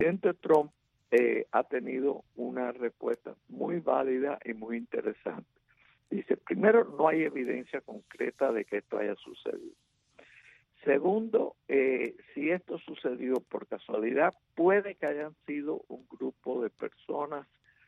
presidente Trump ha tenido una respuesta muy válida y muy interesante. Dice, primero, no hay evidencia concreta de que esto haya sucedido. Segundo, si esto sucedió por casualidad, puede que hayan sido un grupo de personas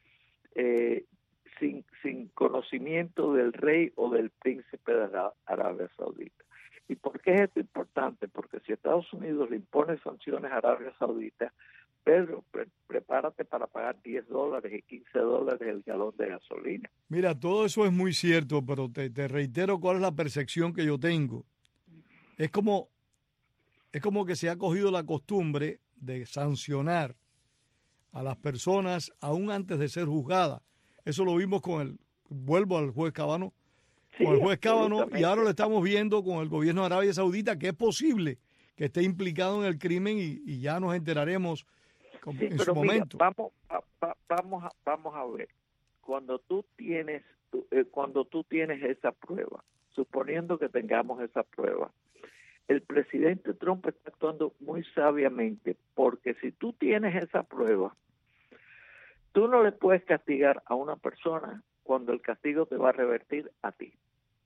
sin conocimiento del rey o del príncipe de Arabia Saudita. ¿Y por qué es esto importante? Porque si Estados Unidos le impone sanciones a Arabia Saudita, Pedro, prepárate para pagar $10 y $15 el galón de gasolina. Mira, todo eso es muy cierto, pero te reitero cuál es la percepción que yo tengo. Es como que se ha cogido la costumbre de sancionar a las personas aún antes de ser juzgadas. Eso lo vimos vuelvo al juez Kavanaugh, Sí, con el juez Kavanaugh, y ahora lo estamos viendo con el gobierno de Arabia Saudita, que es posible que esté implicado en el crimen y ya nos enteraremos en su momento. Vamos a ver. Cuando tú tienes esa prueba, suponiendo que tengamos esa prueba, el presidente Trump está actuando muy sabiamente, porque si tú tienes esa prueba, tú no le puedes castigar a una persona cuando el castigo te va a revertir a ti.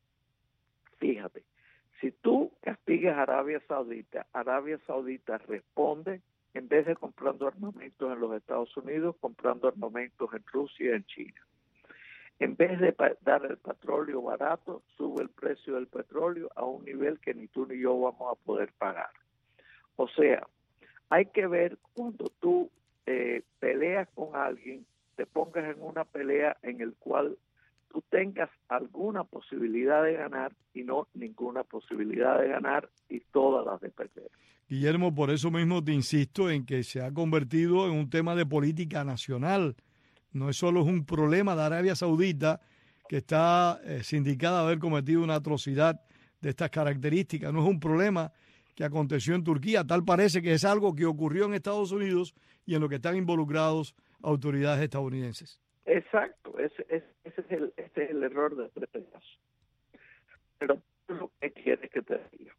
Fíjate, si tú castigas a Arabia Saudita responde, en vez de comprando armamentos en los Estados Unidos, comprando armamentos en Rusia y en China. En vez de dar el petróleo barato, sube el precio del petróleo a un nivel que ni tú ni yo vamos a poder pagar. O sea, hay que ver cuando tú peleas con alguien, te pongas en una pelea en el cual tú tengas alguna posibilidad de ganar y no ninguna posibilidad de ganar y todas las de perder. Guillermo, por eso mismo te insisto en que se ha convertido en un tema de política nacional. No es solo un problema de Arabia Saudita, que está sindicada de haber cometido una atrocidad de estas características. No es un problema que aconteció en Turquía. Tal parece que es algo que ocurrió en Estados Unidos y en lo que están involucrados autoridades estadounidenses. Exacto, ese es el error de este caso. Pero lo que quieres que te diga.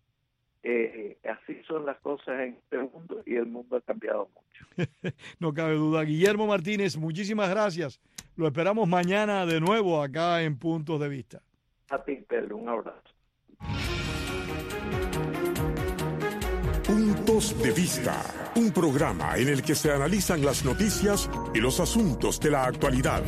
Así son las cosas en este mundo y el mundo ha cambiado mucho. No cabe duda. Guillermo Martínez, muchísimas gracias. Lo esperamos mañana de nuevo acá en Puntos de Vista. A ti, Pedro, un abrazo. Puntos de Vista, un programa en el que se analizan las noticias y los asuntos de la actualidad.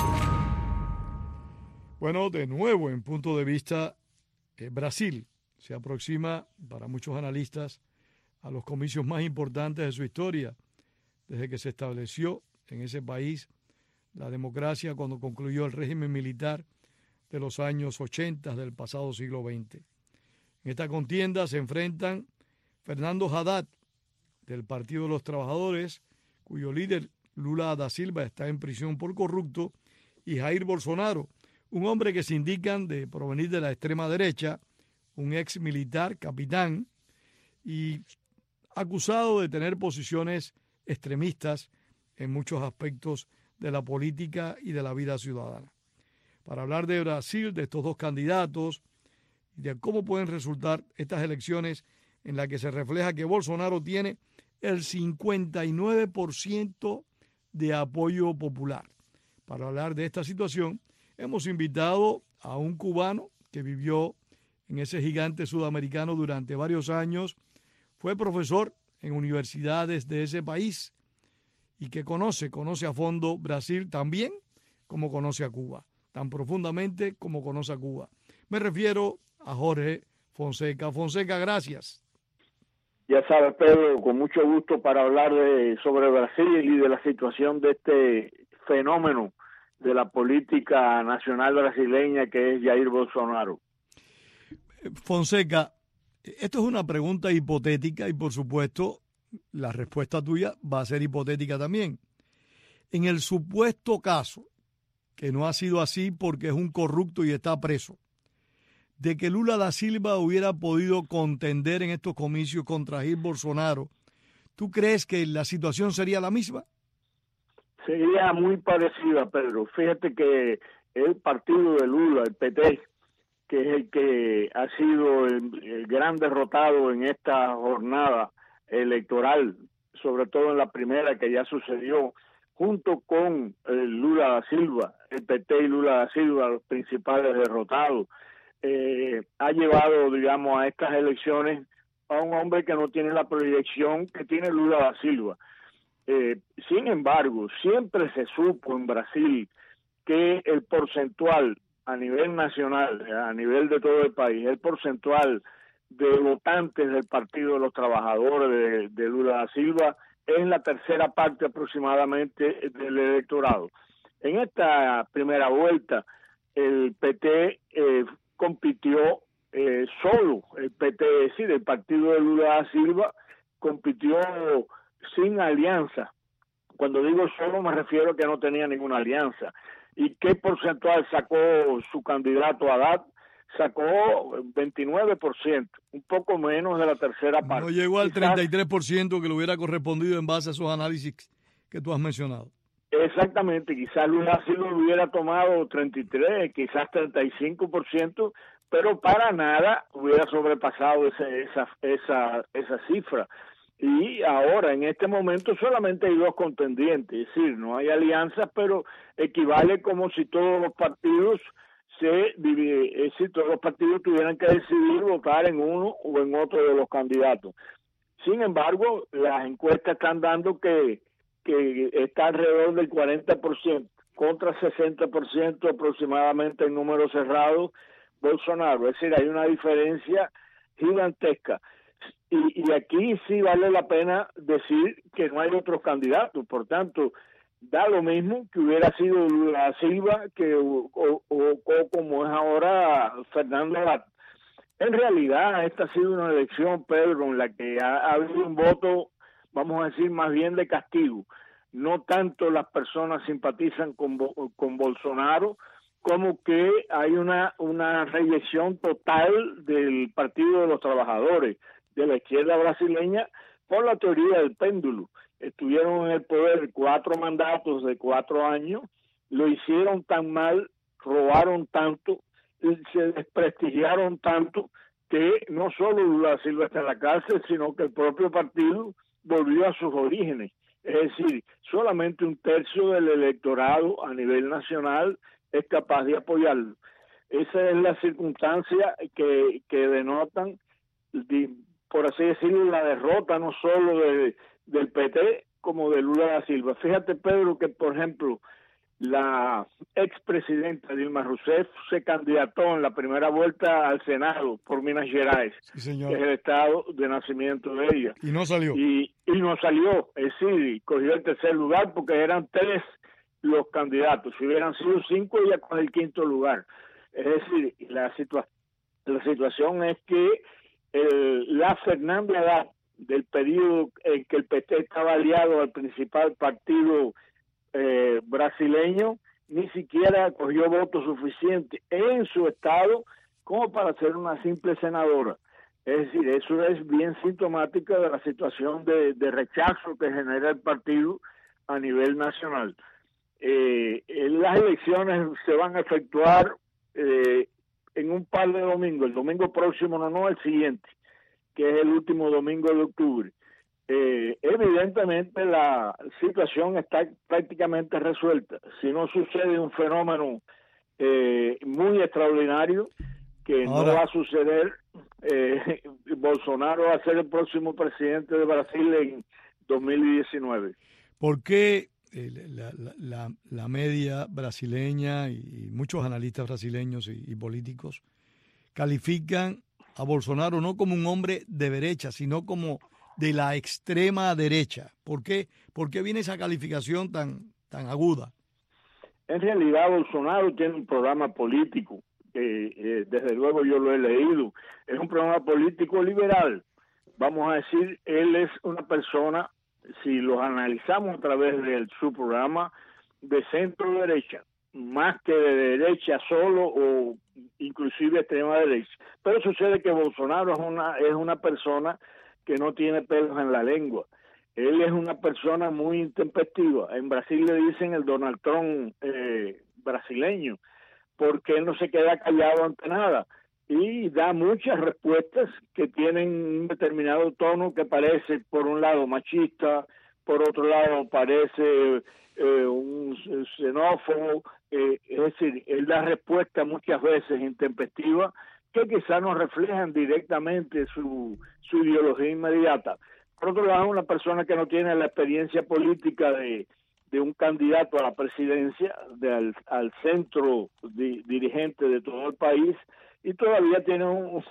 Bueno, de nuevo en Punto de Vista, Brasil se aproxima para muchos analistas a los comicios más importantes de su historia, desde que se estableció en ese país la democracia cuando concluyó el régimen militar de los años 80 del pasado siglo XX. En esta contienda se enfrentan Fernando Haddad, del Partido de los Trabajadores, cuyo líder Lula da Silva está en prisión por corrupto, y Jair Bolsonaro, un hombre que se indican de provenir de la extrema derecha, un ex militar, capitán, y acusado de tener posiciones extremistas en muchos aspectos de la política y de la vida ciudadana. Para hablar de Brasil, de estos dos candidatos, y de cómo pueden resultar estas elecciones en las que se refleja que Bolsonaro tiene el 59% de apoyo popular. Para hablar de esta situación, hemos invitado a un cubano que vivió en ese gigante sudamericano durante varios años, fue profesor en universidades de ese país y que conoce a fondo Brasil también como conoce a Cuba, tan profundamente como conoce a Cuba. Me refiero a Jorge Fonseca. Fonseca, gracias. Ya sabes, Pedro, con mucho gusto para hablar sobre Brasil y de la situación de este fenómeno de la política nacional brasileña que es Jair Bolsonaro. Fonseca, esto es una pregunta hipotética y por supuesto la respuesta tuya va a ser hipotética también. En el supuesto caso, que no ha sido así porque es un corrupto y está preso, de que Lula da Silva hubiera podido contender en estos comicios contra Jair Bolsonaro, ¿tú crees que la situación sería la misma? Sería muy parecida, Pedro. Fíjate que el partido de Lula, el PT, que es el que ha sido el gran derrotado en esta jornada electoral, sobre todo en la primera que ya sucedió, junto con Lula da Silva, el PT y Lula da Silva, los principales derrotados, ha llevado, digamos, a estas elecciones a un hombre que no tiene la proyección que tiene Lula da Silva. Sin embargo, siempre se supo en Brasil que el porcentual a nivel nacional, a nivel de todo el país, el porcentual de votantes del Partido de los Trabajadores de Lula da Silva es la tercera parte aproximadamente del electorado. En esta primera vuelta, el PT compitió solo, el PT, es decir, el partido de Lula da Silva compitió sin alianza. Cuando digo solo me refiero a que no tenía ninguna alianza. ¿Y qué porcentual sacó su candidato Haddad? Sacó 29%, un poco menos de la tercera parte. No llegó al 33% que le hubiera correspondido en base a esos análisis que tú has mencionado. Exactamente, quizás Lula sí lo hubiera tomado 33, quizás 35%, pero para nada hubiera sobrepasado esa cifra. Y ahora, en este momento, solamente hay dos contendientes, es decir, no hay alianzas, pero equivale como si todos los partidos todos los partidos tuvieran que decidir votar en uno o en otro de los candidatos. Sin embargo, las encuestas están dando que está alrededor del 40%, contra 60% aproximadamente en números cerrados Bolsonaro. Es decir, hay una diferencia gigantesca. Y aquí sí vale la pena decir que no hay otros candidatos. Por tanto, da lo mismo que hubiera sido Lula Silva o como es ahora Fernando Haddad. En realidad, esta ha sido una elección, Pedro, en la que ha habido un voto, vamos a decir, más bien de castigo. No tanto las personas simpatizan con Bolsonaro, como que hay una reyección total del Partido de los Trabajadores, de la izquierda brasileña, por la teoría del péndulo. Estuvieron en el poder 4 mandatos de 4 años, lo hicieron tan mal, robaron tanto, se desprestigiaron tanto, que no solo Lula Silva está en la cárcel, sino que el propio partido volvió a sus orígenes. Es decir, solamente 1/3 del electorado a nivel nacional es capaz de apoyarlo. Esa es la circunstancia que denotan, por así decirlo, la derrota no solo del PT como de Lula da Silva. Fíjate, Pedro, que por ejemplo la expresidenta Dilma Rousseff se candidató en la primera vuelta al Senado por Minas Gerais, sí, señor, que es el estado de nacimiento de ella. Y no salió. Y no salió, es decir, cogió el tercer lugar porque eran 3 los candidatos. Si hubieran sido 5, ella coge el 5º lugar. Es decir, la situación es que la Fernanda Haddad del periodo en que el PT estaba aliado al principal partido brasileño, ni siquiera cogió votos suficientes en su estado como para ser una simple senadora. Es decir, eso es bien sintomático de la situación de rechazo que genera el partido a nivel nacional. Las elecciones se van a efectuar en un par de domingos, el domingo próximo, no el siguiente, que es el último domingo de octubre. Evidentemente la situación está prácticamente resuelta. Si no sucede un fenómeno muy extraordinario, que ahora no va a suceder, Bolsonaro va a ser el próximo presidente de Brasil en 2019. ¿Por qué la media brasileña y muchos analistas brasileños y políticos califican a Bolsonaro no como un hombre de derecha, sino como de la extrema derecha? ¿Por qué viene esa calificación tan aguda? En realidad Bolsonaro tiene un programa político, desde luego yo lo he leído, es un programa político liberal. Vamos a decir, él es una persona, si lo analizamos a través de su programa, de centro derecha, más que de derecha solo o inclusive extrema derecha. Pero sucede que Bolsonaro es una persona que no tiene pelos en la lengua. Él es una persona muy intempestiva. En Brasil le dicen el Donald Trump brasileño, porque él no se queda callado ante nada. y da muchas respuestas que tienen un determinado tono que parece, por un lado, machista, por otro lado, parece un xenófobo. Es decir, él da respuestas muchas veces intempestivas que quizás no reflejan directamente su ideología inmediata. Por otro lado, una persona que no tiene la experiencia política de un candidato a la presidencia, al centro dirigente de todo el país, y todavía tiene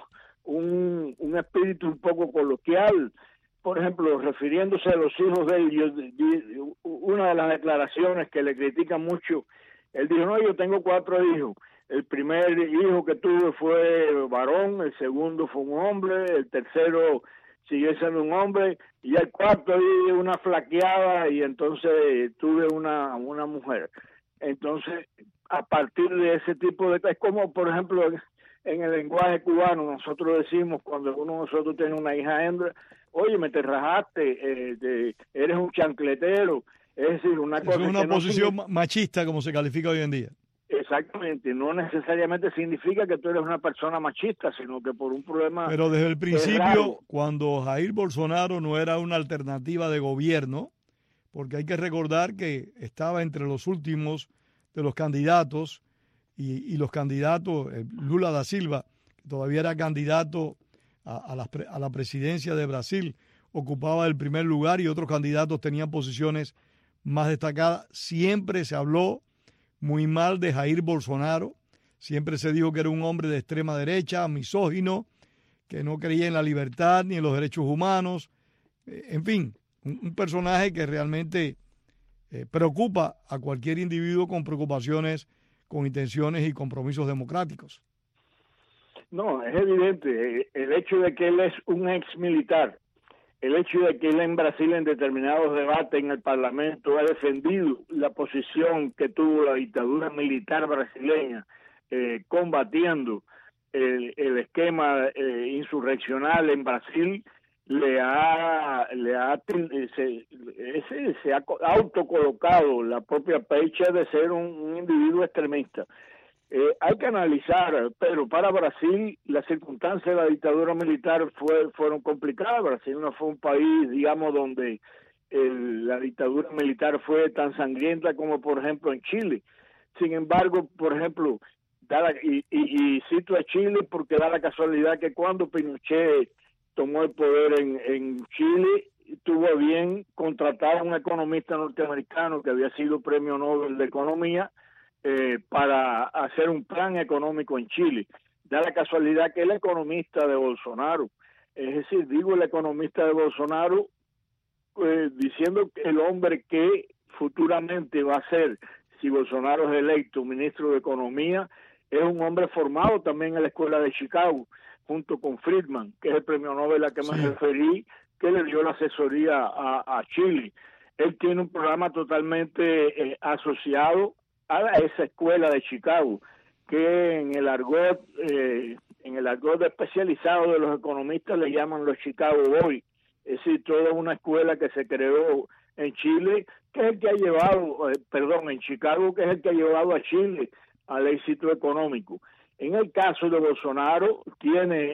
un espíritu un poco coloquial. Por ejemplo, refiriéndose a los hijos de él, una de las declaraciones que le critican mucho, él dijo, no, yo tengo 4 hijos. El primer hijo que tuve fue varón, el segundo fue un hombre, el tercero siguió siendo un hombre, y el cuarto di una flaqueada, y entonces tuve una mujer. Entonces, a partir de ese tipo de... Es como, por ejemplo, en el lenguaje cubano, nosotros decimos, cuando uno de nosotros tiene una hija hembra, oye, me te rajaste, eres un chancletero. Es decir, una cosa... Es una posición no... machista, como se califica hoy en día. Exactamente, no necesariamente significa que tú eres una persona machista, sino que por un problema... Pero desde el principio, cuando Jair Bolsonaro no era una alternativa de gobierno, porque hay que recordar que estaba entre los últimos de los candidatos, y los candidatos, Lula da Silva, que todavía era candidato a la presidencia de Brasil, ocupaba el primer lugar y otros candidatos tenían posiciones más destacadas. Siempre se habló muy mal de Jair Bolsonaro, siempre se dijo que era un hombre de extrema derecha, misógino, que no creía en la libertad ni en los derechos humanos, en fin, un personaje que realmente preocupa a cualquier individuo con preocupaciones, con intenciones y compromisos democráticos. No, es evidente, el hecho de que él es un ex militar, el hecho de que él en Brasil en determinados debates en el Parlamento ha defendido la posición que tuvo la dictadura militar brasileña combatiendo el esquema insurreccional en Brasil, se ha autocolocado la propia pecha de ser un individuo extremista. Hay que analizar, pero para Brasil las circunstancias de la dictadura militar fueron complicadas. Brasil no fue un país, digamos, donde la dictadura militar fue tan sangrienta como, por ejemplo, en Chile. Sin embargo, por ejemplo, y cito a Chile porque da la casualidad que cuando Pinochet tomó el poder en Chile, tuvo bien contratar a un economista norteamericano que había sido premio Nobel de Economía, para hacer un plan económico en Chile. Da la casualidad que el economista de Bolsonaro, es decir, digo el economista de Bolsonaro, diciendo que el hombre que futuramente va a ser, si Bolsonaro es electo ministro de Economía, es un hombre formado también en la escuela de Chicago, junto con Friedman, que es el premio Nobel a que me referí, que le dio la asesoría a Chile. Él tiene un programa totalmente asociado a esa escuela de Chicago, que en el argot especializado de los economistas le llaman los Chicago Boys. Es decir, toda una escuela que se creó en Chile, que es el que ha llevado, en Chicago, que es el que ha llevado a Chile al éxito económico. En el caso de Bolsonaro, tiene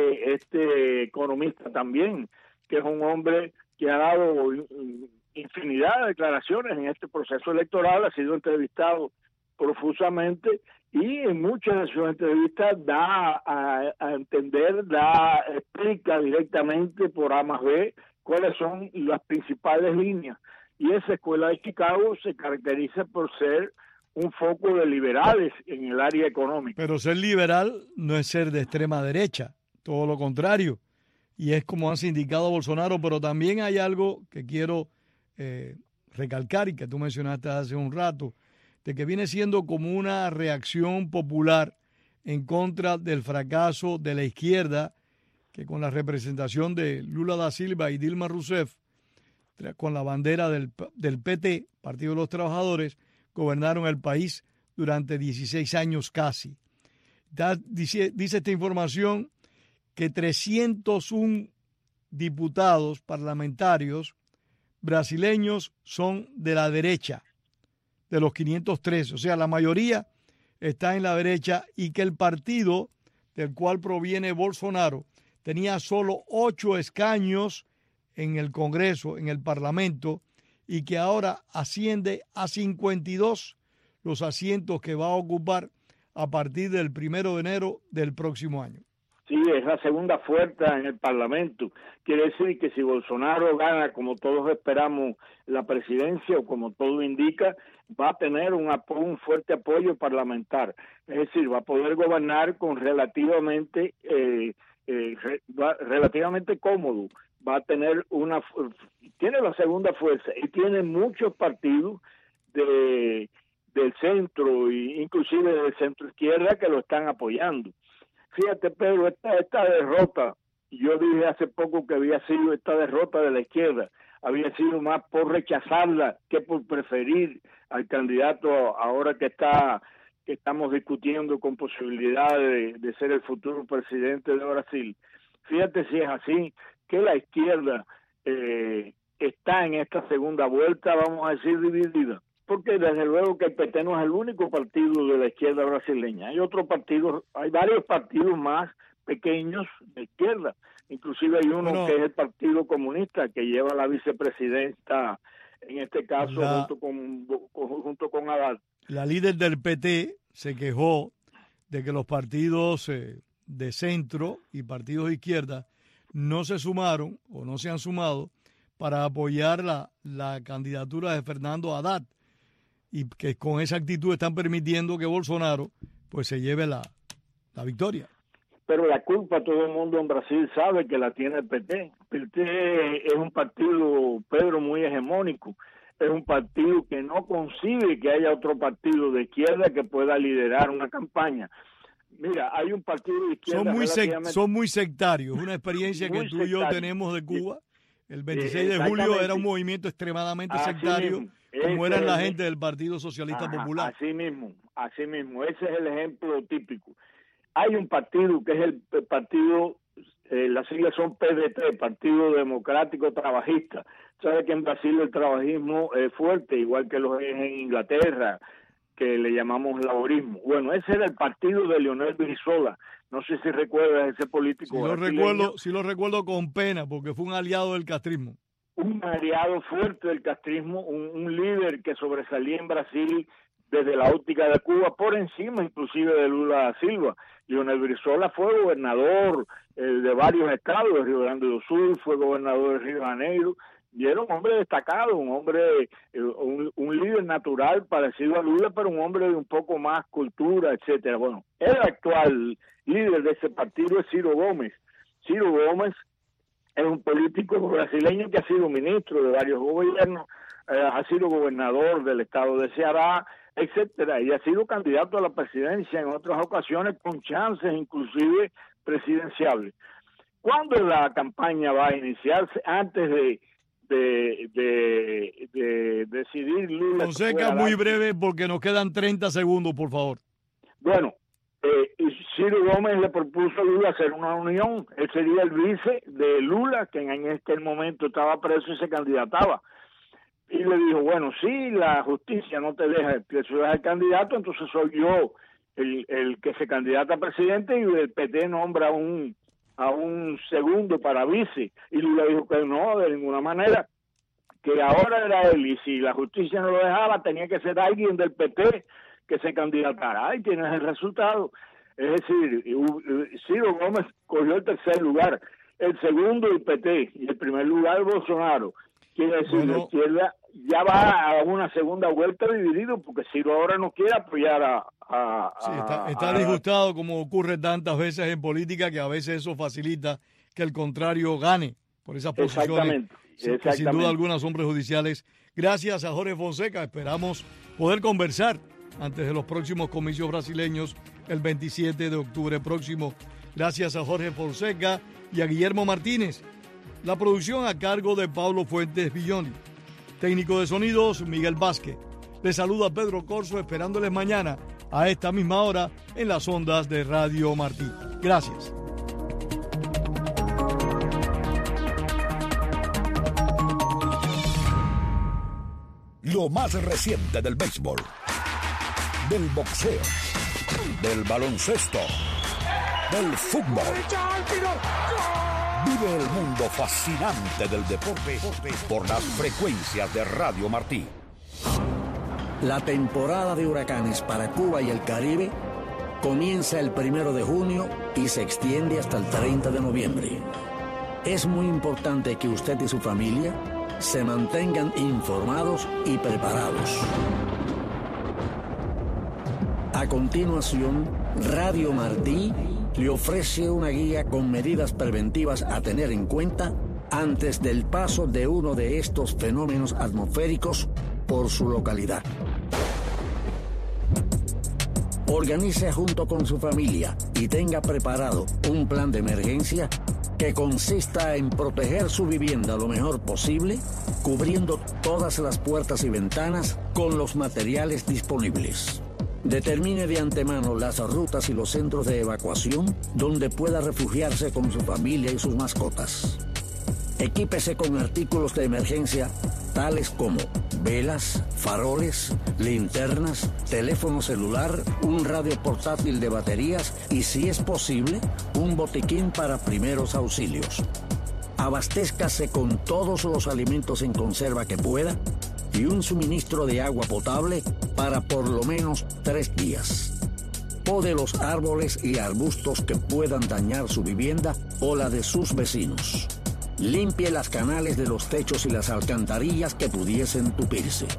este economista también, que es un hombre que ha dado infinidad de declaraciones en este proceso electoral, ha sido entrevistado profusamente y en muchas de sus entrevistas da a entender, explica directamente por A más B cuáles son las principales líneas. Y esa escuela de Chicago se caracteriza por ser un foco de liberales en el área económica. Pero ser liberal no es ser de extrema derecha, todo lo contrario. Y es como han indicado Bolsonaro, pero también hay algo que quiero recalcar y que tú mencionaste hace un rato, de que viene siendo como una reacción popular en contra del fracaso de la izquierda, que con la representación de Lula da Silva y Dilma Rousseff, con la bandera del PT, Partido de los Trabajadores, gobernaron el país durante 16 años casi. Dice esta información que 301 diputados parlamentarios brasileños son de la derecha, de los 513, o sea, la mayoría está en la derecha, y que el partido del cual proviene Bolsonaro, tenía solo 8 escaños en el Congreso, en el Parlamento, y que ahora asciende a 52 los asientos que va a ocupar a partir del 1 de enero del próximo año. Sí, es la segunda fuerza en el Parlamento. Quiere decir que si Bolsonaro gana, como todos esperamos, la presidencia, o como todo indica, va a tener un fuerte apoyo parlamentar. Es decir, va a poder gobernar con relativamente cómodo. Va a tener tiene la segunda fuerza y tiene muchos partidos del centro e inclusive del centro izquierda que lo están apoyando. Fíjate, Pedro, esta derrota, yo dije hace poco que había sido esta derrota de la izquierda, había sido más por rechazarla que por preferir al candidato ahora que estamos discutiendo con posibilidad de ser el futuro presidente de Brasil. Fíjate si es así, que la izquierda está en esta segunda vuelta, vamos a decir, dividida. Porque desde luego que el PT no es el único partido de la izquierda brasileña. Hay varios partidos más pequeños de izquierda. Inclusive hay uno que es el Partido Comunista, que lleva la vicepresidenta, en este caso, junto con Haddad. La líder del PT se quejó de que los partidos de centro y partidos de izquierda no se sumaron o no se han sumado para apoyar la candidatura de Fernando Haddad, y que con esa actitud están permitiendo que Bolsonaro pues se lleve la victoria. Pero la culpa, todo el mundo en Brasil sabe que la tiene el PT. El PT es un partido, Pedro, muy hegemónico. Es un partido que no concibe que haya otro partido de izquierda que pueda liderar una campaña. Mira, hay un partido de izquierda son muy sectarios. Una experiencia que tú y yo tenemos de Cuba. El 26 de julio era un movimiento extremadamente sectario, como eran la gente del Partido Socialista Popular. Así mismo. Ese es el ejemplo típico. Hay un partido que es el partido, las siglas son PDT, Partido Democrático Trabajista. Sabe que en Brasil el trabajismo es fuerte, igual que lo es en Inglaterra, que le llamamos laborismo. Bueno, ese era el partido de Leonel Brizola. No sé si recuerdas ese político. Sí lo recuerdo con pena, porque fue un aliado del castrismo. Un aliado fuerte del castrismo, un líder que sobresalía en Brasil desde la óptica de Cuba, por encima inclusive de Lula da Silva. Leonel Brizola fue gobernador de varios estados, de Rio Grande do Sul, fue gobernador de Río de Janeiro, y era un hombre destacado, un hombre, un líder natural parecido a Lula, pero un hombre de un poco más cultura, etcétera. Bueno, el actual líder de ese partido es Ciro Gómez. Ciro Gómez es un político brasileño que ha sido ministro de varios gobiernos, ha sido gobernador del estado de Ceará, etcétera, y ha sido candidato a la presidencia en otras ocasiones con chances inclusive presidenciables. ¿Cuándo la campaña va a iniciarse? Antes de decidir Lula. Fonseca, muy breve porque nos quedan 30 segundos, por favor. Bueno, Ciro Gómez le propuso a Lula hacer una unión. Él sería el vice de Lula, que en aquel momento estaba preso y se candidataba. Y le dijo, bueno, si la justicia no te deja que seas el candidato, entonces soy yo el que se candidata a presidente, y el PT nombra a un segundo para vice. Y Lula dijo que no, de ninguna manera, que ahora era él, y si la justicia no lo dejaba, tenía que ser alguien del PT que se candidatara. Ahí tienes el resultado. Es decir, Ciro Gómez cogió el tercer lugar, el segundo el PT y el primer lugar Bolsonaro. Quiere decir, la izquierda ya va a una segunda vuelta dividido, porque Ciro ahora no quiere apoyar está disgustado, como ocurre tantas veces en política, que a veces eso facilita que el contrario gane por esas posiciones. Que sin duda alguna son prejudiciales. Gracias a Jorge Fonseca. Esperamos poder conversar antes de los próximos comicios brasileños el 27 de octubre próximo. Gracias a Jorge Fonseca y a Guillermo Martínez. La producción a cargo de Pablo Fuentes Villoni. Técnico de sonidos, Miguel Vázquez. Les saluda Pedro Corso, esperándoles mañana a esta misma hora en las ondas de Radio Martí. Gracias. Lo más reciente del béisbol, del boxeo, del baloncesto, del fútbol. Vive el mundo fascinante del deporte por las frecuencias de Radio Martí. La temporada de huracanes para Cuba y el Caribe comienza el 1 de junio y se extiende hasta el 30 de noviembre. Es muy importante que usted y su familia se mantengan informados y preparados. A continuación, Radio Martí le ofrece una guía con medidas preventivas a tener en cuenta antes del paso de uno de estos fenómenos atmosféricos por su localidad. Organice junto con su familia y tenga preparado un plan de emergencia que consista en proteger su vivienda lo mejor posible, cubriendo todas las puertas y ventanas con los materiales disponibles. Determine de antemano las rutas y los centros de evacuación donde pueda refugiarse con su familia y sus mascotas. Equípese con artículos de emergencia tales como velas, faroles, linternas, teléfono celular, un radio portátil de baterías y, si es posible, un botiquín para primeros auxilios. Abastézcase con todos los alimentos en conserva que pueda y un suministro de agua potable para por lo menos 3 días. Pode los árboles y arbustos que puedan dañar su vivienda o la de sus vecinos. Limpie las canales de los techos y las alcantarillas que pudiesen tupirse.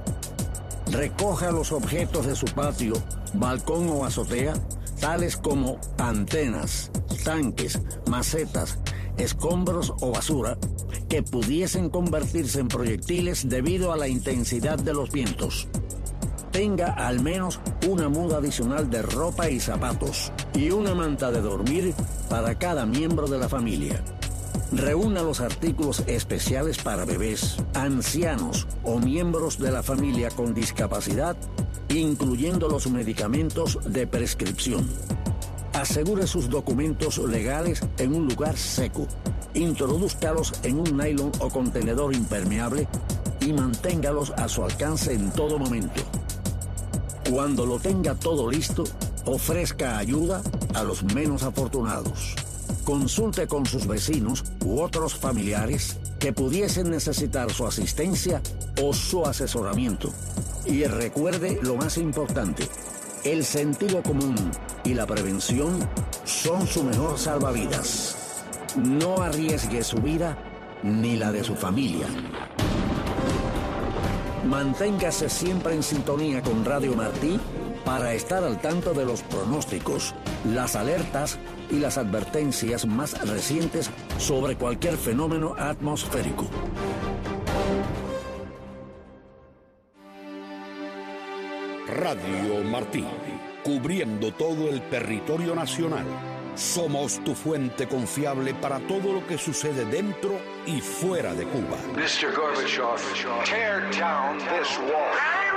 Recoja los objetos de su patio, balcón o azotea, tales como antenas, tanques, macetas, escombros o basura, que pudiesen convertirse en proyectiles debido a la intensidad de los vientos. Tenga al menos una muda adicional de ropa y zapatos y una manta de dormir para cada miembro de la familia. Reúna los artículos especiales para bebés, ancianos o miembros de la familia con discapacidad, incluyendo los medicamentos de prescripción. Asegure sus documentos legales en un lugar seco. Introdúzcalos en un nylon o contenedor impermeable y manténgalos a su alcance en todo momento. Cuando lo tenga todo listo, ofrezca ayuda a los menos afortunados. Consulte con sus vecinos u otros familiares que pudiesen necesitar su asistencia o su asesoramiento. Y recuerde lo más importante: el sentido común y la prevención son su mejor salvavidas. No arriesgue su vida ni la de su familia. Manténgase siempre en sintonía con Radio Martí para estar al tanto de los pronósticos, las alertas y las advertencias más recientes sobre cualquier fenómeno atmosférico. Radio Martí, cubriendo todo el territorio nacional. Somos tu fuente confiable para todo lo que sucede dentro y fuera de Cuba. Mr. Gorbachev, tear down this wall.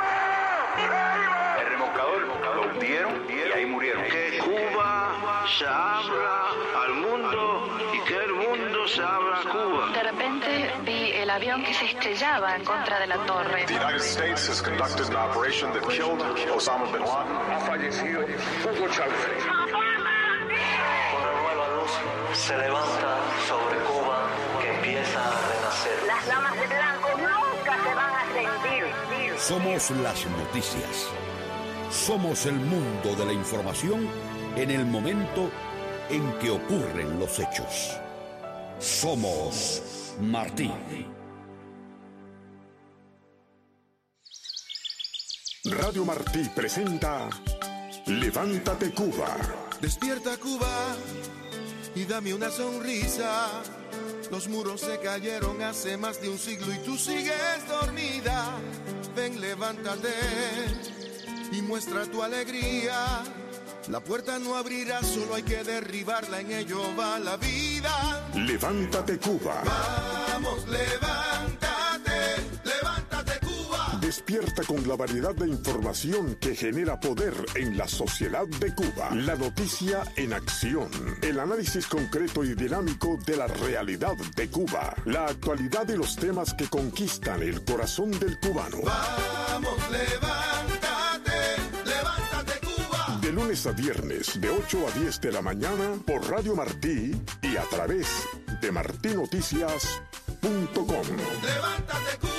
El remolcador lo hundieron y ahí murieron. Que Cuba se abra al mundo y que el mundo se abra a Cuba. De repente vi el avión que se estrellaba en contra de la torre. The United States has conducted an operation that killed Osama bin Laden. Ha fallecido Hugo Chávez. Se levanta sobre Cuba, que empieza a renacer. Las damas de blanco nunca se van a rendir. Somos las noticias. Somos el mundo de la información en el momento en que ocurren los hechos. Somos Martí. Radio Martí presenta Levántate Cuba. Despierta Cuba y dame una sonrisa. Los muros se cayeron hace más de un siglo y tú sigues dormida. Ven, levántate y muestra tu alegría. La puerta no abrirá, solo hay que derribarla, en ello va la vida. Levántate Cuba. Vamos, levántate, levántate Cuba. Despierta con la variedad de información que genera poder en la sociedad de Cuba. La noticia en acción. El análisis concreto y dinámico de la realidad de Cuba. La actualidad y los temas que conquistan el corazón del cubano. Vamos, levántate, levántate Cuba. De lunes lunes a viernes de 8 a 10 de la mañana por Radio Martí y a través de martinoticias.com. Levántate,